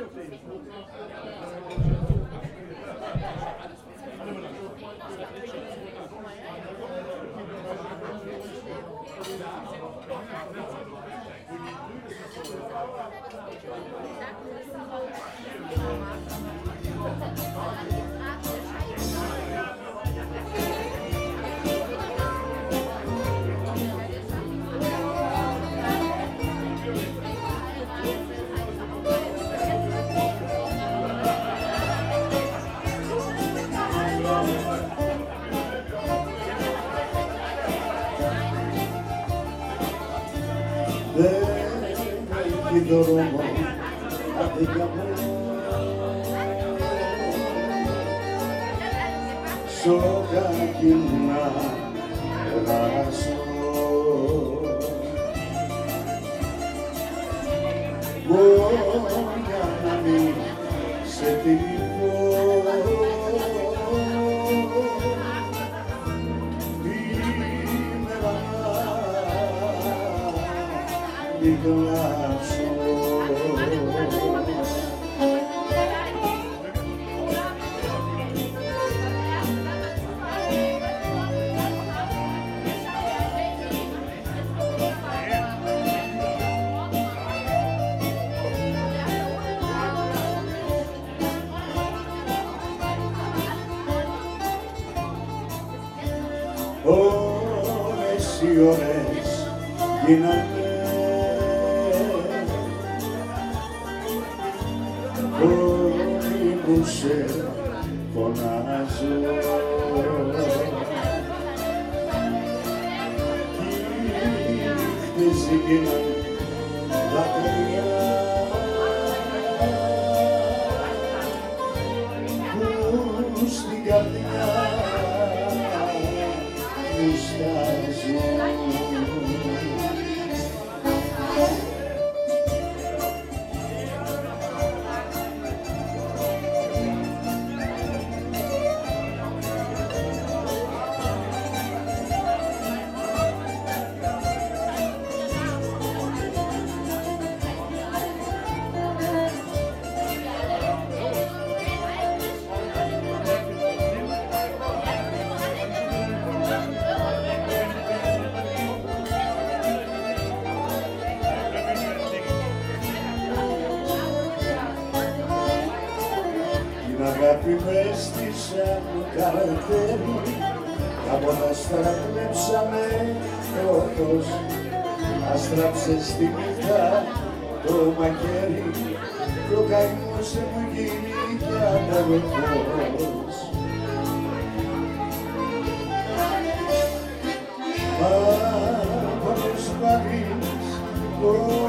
Δεν το δρόμο, αδίκια μου σοκάκι να περάσω για να μην σε τυλίχω ημέρα μην κλάψω. Ώρες οι ώρες γίνανε όλοι που σε φωνάζω κι νύχτες γίνανε λατρεία που στην καρδιά αγάπη μες της σαν καρατέρι κάποτε στραβλέψαμε το φως αστράψε στη νύχτα το μαχαίρι κι ο καημός μου γίνει κι αδελφός. Μα πως βαρύς ο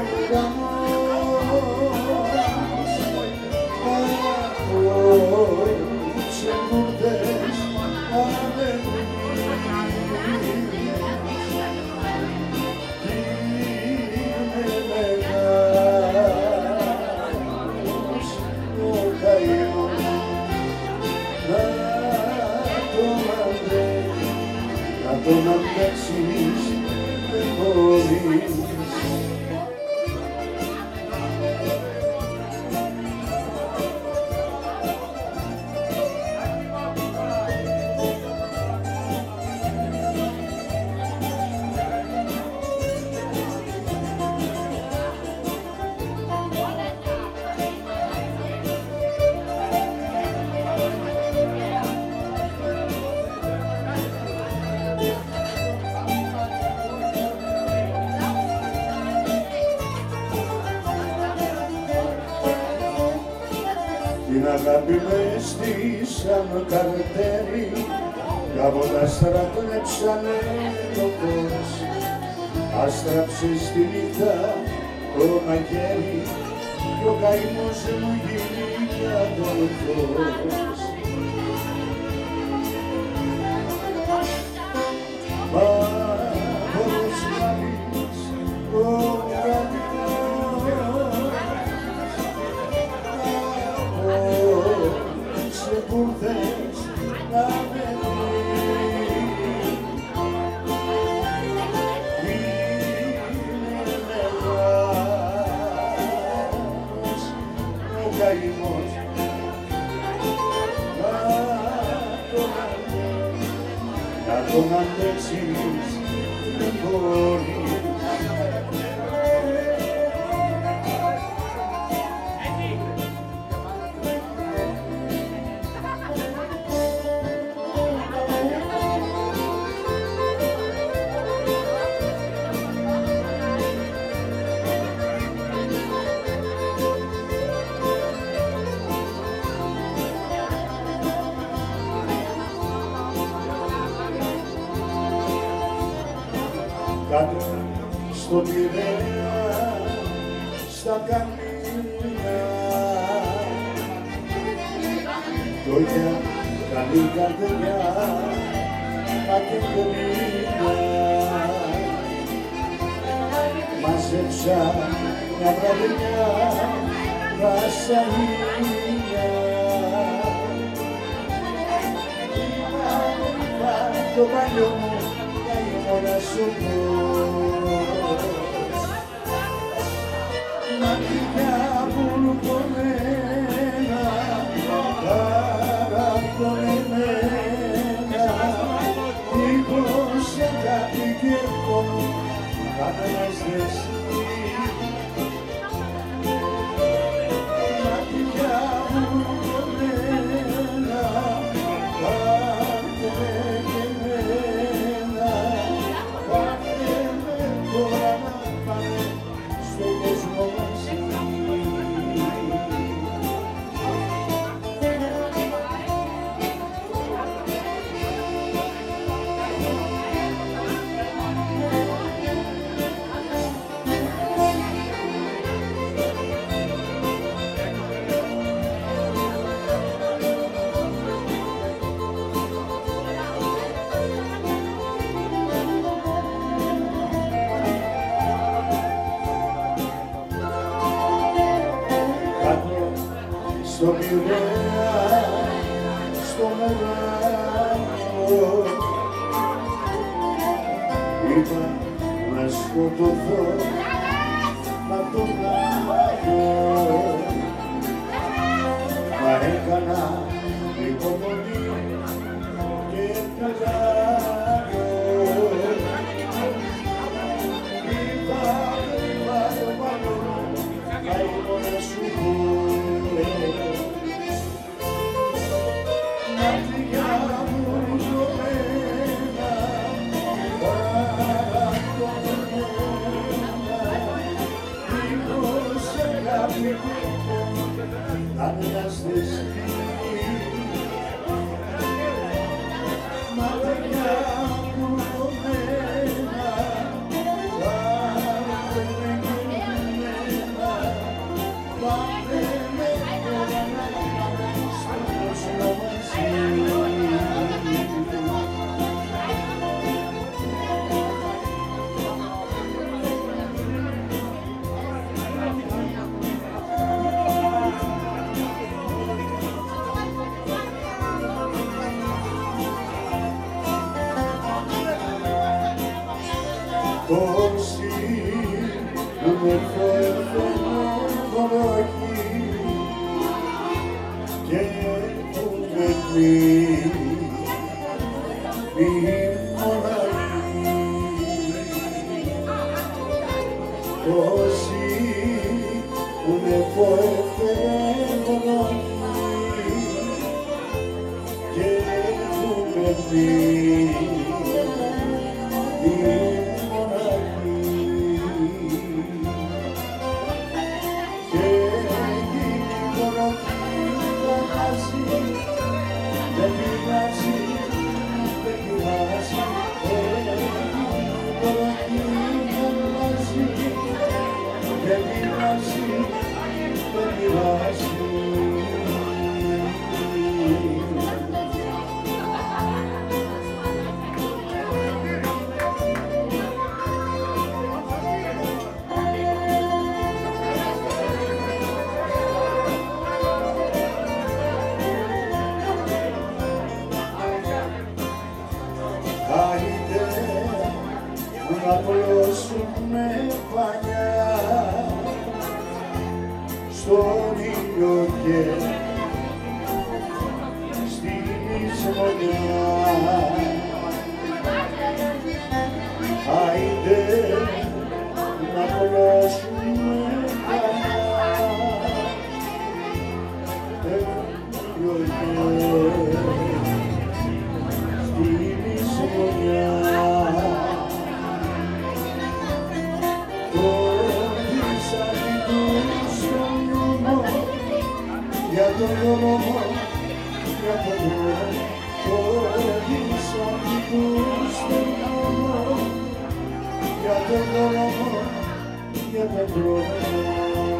ουρανός σε μπουρδές είναι μεγάλος ο καημός να τον αντέξεις δεν μπορείς. Την αγάπη μες της σαν καρτέρι κάποτε στρατεύσανε το φως άστραψε στη νύχτα το μαχαίρι κι ο καημός μου γίνει κι αδελφός. Μα πως βαρύς ο σε μπουρδές να με είναι μεγάλος ο μπορείς. Κάτω στο Πειραιά, στα καμίνια, λόγια καλή καρδιά, κατεγκομίνια. Μάζεψα μια βραδιά, βασανία. Είπα το παλιό μου, να σου πω μακριά βουλκωμένα, παραπονεμένα, δίχως σε κάτι κέρκο μου κάνας δεσμοί. Μακριά βουλκωμένα, στο Πειραιά, στο ουρανό, είπα να σκοτωθώ, να τον κάνω, μα έκανα υπομονή και πετάνω. Είπα το πάνω, καημό να σου πω. Μακριά βουλκωμένα, παραπονεμένα, δίχως σε αγάπη κάνας δεσμοί. Μακριά βουλκωμένα, παραπονεμένα, πάμε με κορώνα στο κόσμο μαζί. Όσοι που με φέρνουν βροχή και που με μη μοναχή, όσοι που με φέρνουν βροχή και που με να απλώσουμε πανιά στον ήλιο και στην εισμονιά. Άιντε δρόμο, για τον δρόμο, χωρίς αμυντούς δεν κάνω, για τον δρόμο, για τον δρόμο.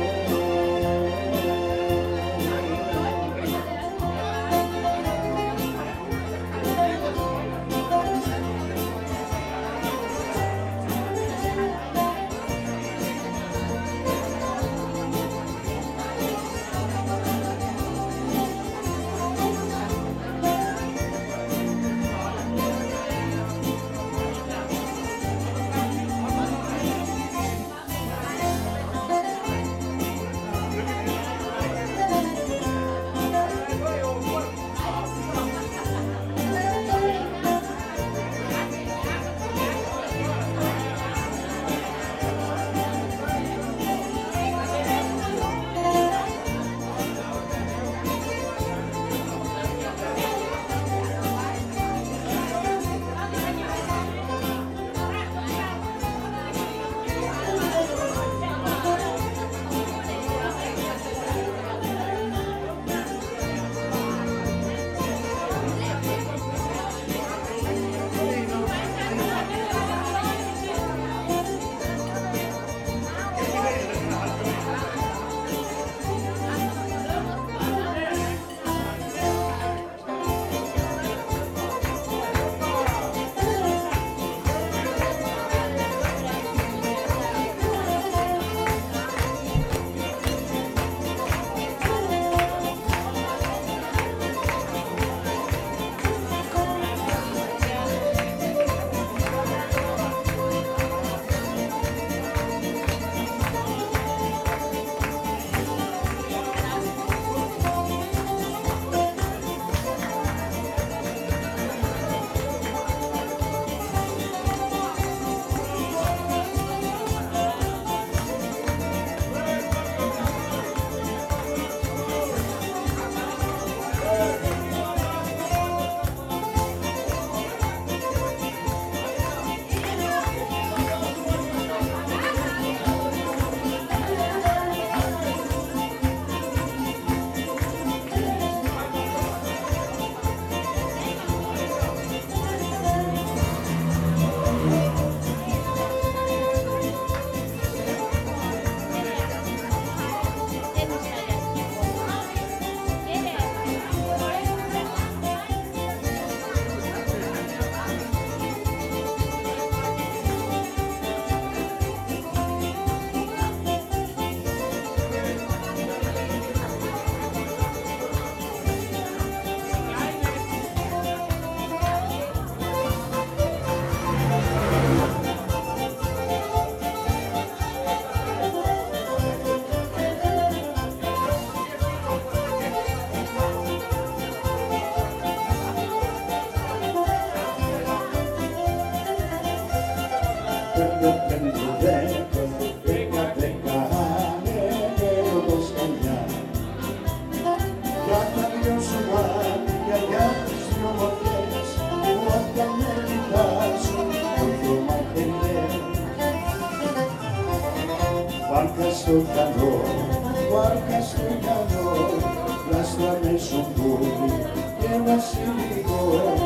Βάρκα στο καλό, βάρκα στο καλό, λάστρα με σουμπούλι και βασιλικό.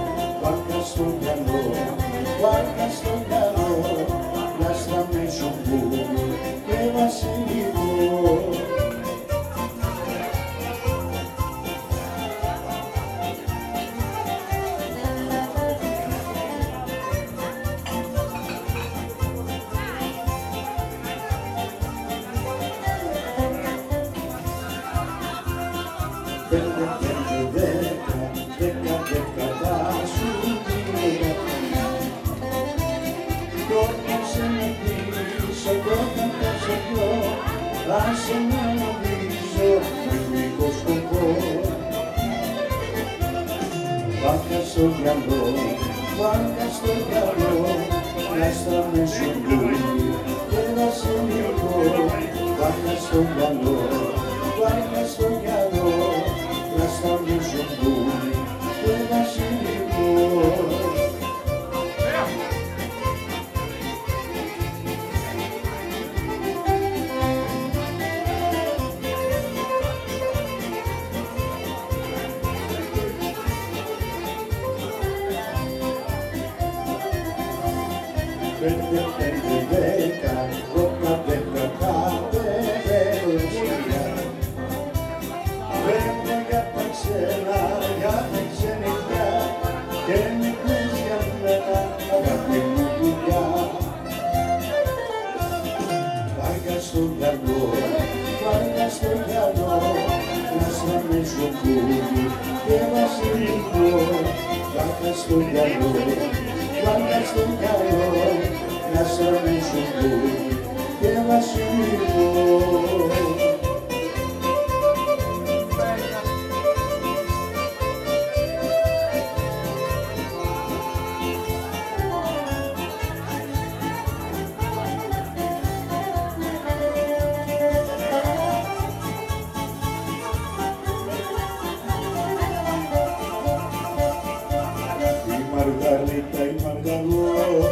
Βάρκα στο καλό, βάρκα στο καλό, λάστρα με σουμπούλι και βασιλικό. Άσε να νομίζω μικρό σκοπό. Βάρκα στο μυαλό, βάρκα στο μυαλό, λάστρα με σουμπούλι και βασιλικό. Βάρκα στο μυαλό, βάρκα στο μυαλό, λάστρα με σουμπούλι και βασιλικό. πέντε, πέντε, δέκα, δώκα, δέκα, κάτω, πέντε για τα ξένα, για τα ξενικά και μικρές για μένα, αγάπη μου δουλειά. Βάρκα στο γυαλό, βάρκα στο γυαλό, να σαν μεσοκούδι και βασιλικό. Βάρκα στο γυαλό, βάρκα στο γυαλό, να σαν μεσοκούδι και βασιλικό. Μαργαρίτα, η Μαργαρό,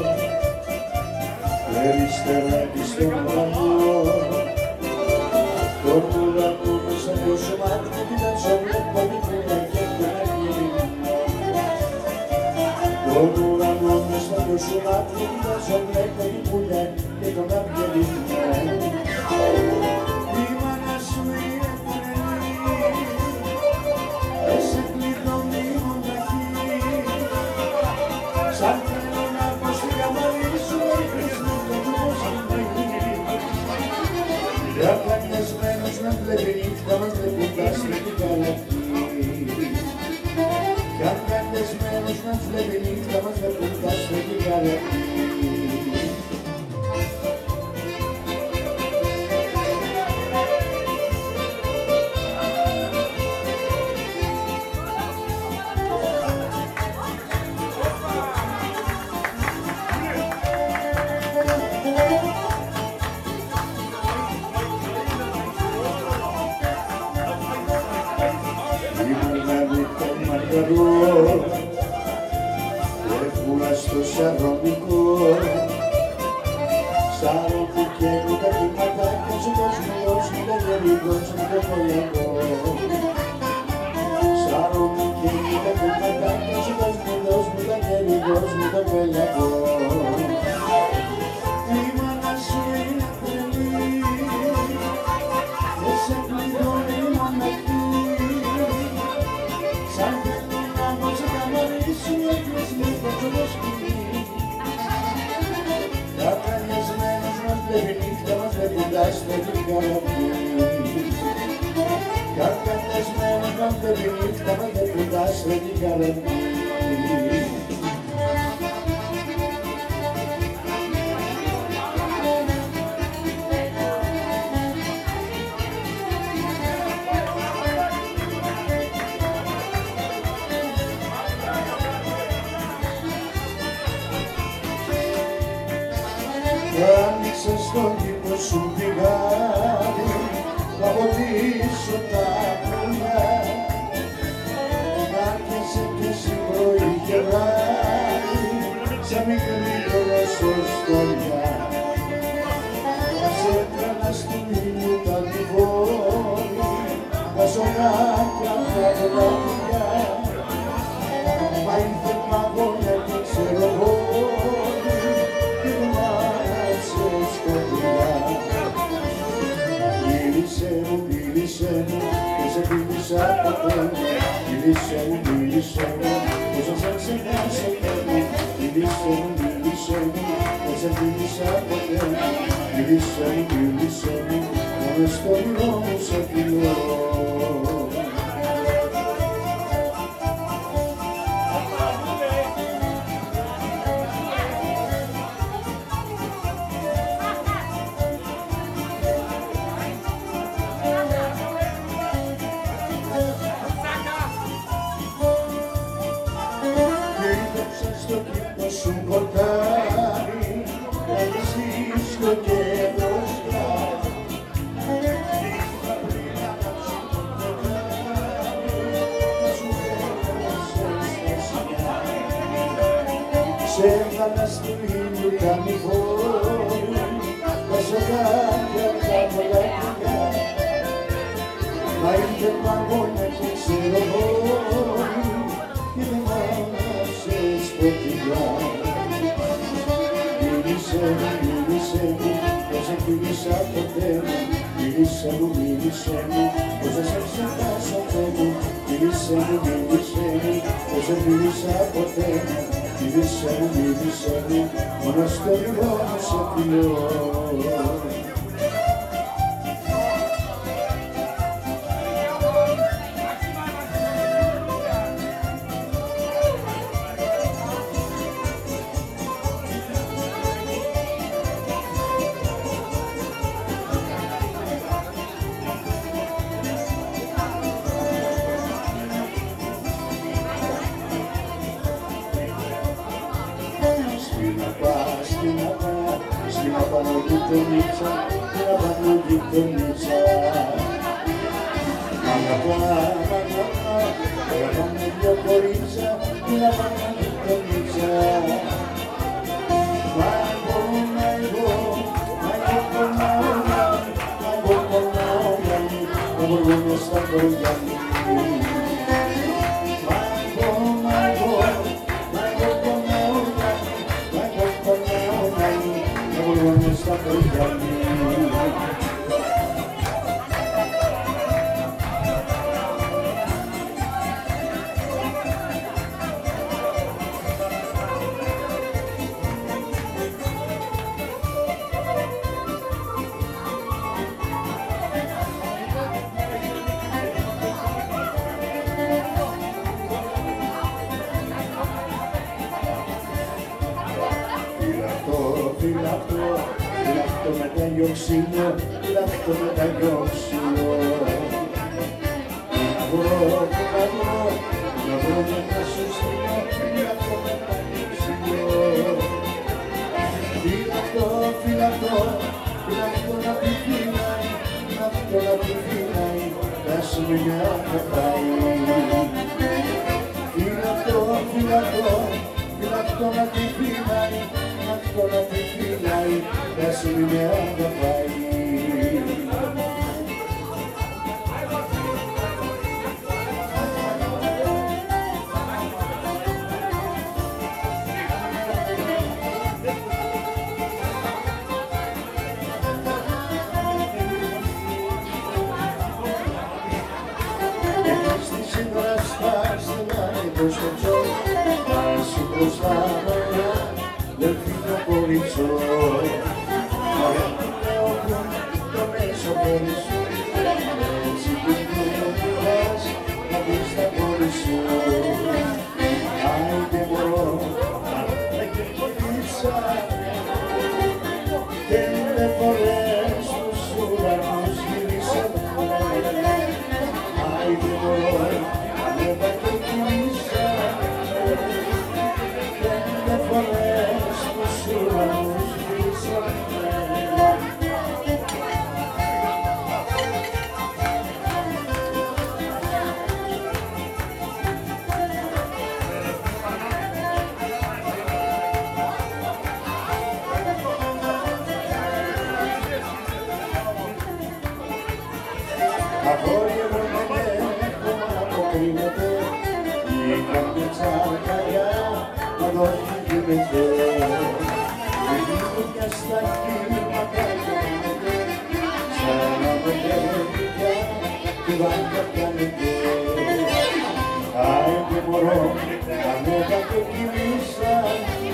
περιστεράκι στον ουρανό. Τον ουρανό μέσα από το μάτι μου κοιτάζω, βλέπω μικρούλα και τον αγγελί. Τον ουρανό μέσα από το μάτι μου κοιτάζω, βλέπω μικρούλα και τον αγγελί. Η μάνα σου είναι τρελή, σε κλειδώνει μοναχή. Σαν θέλω να πω στη καμαρί σου, έχεις μου το δικό για πλανιασμένος με βλέπει νύχτα, μας βλέποντας την καλατή. Για πλανιασμένος με βλέπει νύχτα, μας βλέποντας την καλατή. Έφυγα στο Σαρονικό, Σαρονικέ μου τα κυματάκια σου κόσμος μου τα γερικός μου το κολιακό. Σαρονικέ μου τα κυματάκια σου κόσμος μου τα γερικός μου το κολιακό. Η μάνα σου είναι τρελή και σε κλειδώνει μοναχή. Σαν θέλω να πω σε καμαρί σου, έχεις μου το σκηνή. Καπανιασμένος μας βλέπει νύχτα, μας βλέποντας την καλατή. Καπανιασμένος μας βλέπει νύχτα, μας βλέποντας την καλατή. Άνοιξε στον κήπο σου πηγάδι, θα ποτίσω τα πουλιά. Άρχισε και εσύ πρωί και βράδυ, σαν μικρή ρωσοστολιά. Μας έκανα στην ήλιο τα λιβόρια, τα σοκάκια τα βράδια. Μα ήρθε παγόνια και ξέρω εγώ, μίλησε μου, και σε φίλησα ποτέ. Μίλησε μου, πόσο σε ξεχάσα ποτέ. Μίλησε μου, και σε φίλησα ποτέ. Μίλησε μου, μόνο στο όνειρο μου σε φιλώ. Στο κήπο σου πορτάρι, έχεις δίσκο και μπροστά. Σε έβαλα στην ήλιο τα μηχόρια, τα σοκάκια τα πολλάκια. Μα ήρθε παγόνια και ξέρω και δεν άσε σκοτεινά. μίλησε μου, δεν σε φίλησα ποτέ μου. Μίλησε μου, πως δεν σε ξεχάσω Θεέ μου. Μίλησε μου, πως δεν φίλησα ποτέ μου. Μίλησε μου, μόνο στο χρόνο σε φιλώ. Στην απάνω γειτονίτσα, την απάνω γειτονίτσα. Αγαπάμε δυο κορίτσα, την απάνω γειτονίτσα. Μα εγώ πονάω μες στα κορδιά μου. Στα παιδιά μου. Φυλακτώ με τα γιοξίνια, φυλακτώ με τα γιοξίνια. Να βρω με τα σωστήνια, φυλακτώ με τα γιοξίνια. Φυλακτώ να τη φυλάει, να τη φυλάει, τα σημεία θα πάει. Φυλακτώ να τη φυλάει, να τη φυλάει, τα σημεία θα πάει. Del fino coriccio, το μέσο κορίτσο, έτσι πήγαινες να δεις τα κορίτσο. Άιντε μπορώ να κερδίσα και με φορές τους ουρανούς γυρίσα. Άιντε μπορώ να τα κερδίσα και με φορές τους ουρανούς γυρίσα. Αγόρια μου με έχουμε αποκρίνεται, η καρδίτσα καρδιά να το γίνεται. Με γλυκιά στα κύματα κάνετε, σαν να με γλυκιά τη βάρκα κάνετε. Άιντε μωρό, να με τα κοκκινήσα,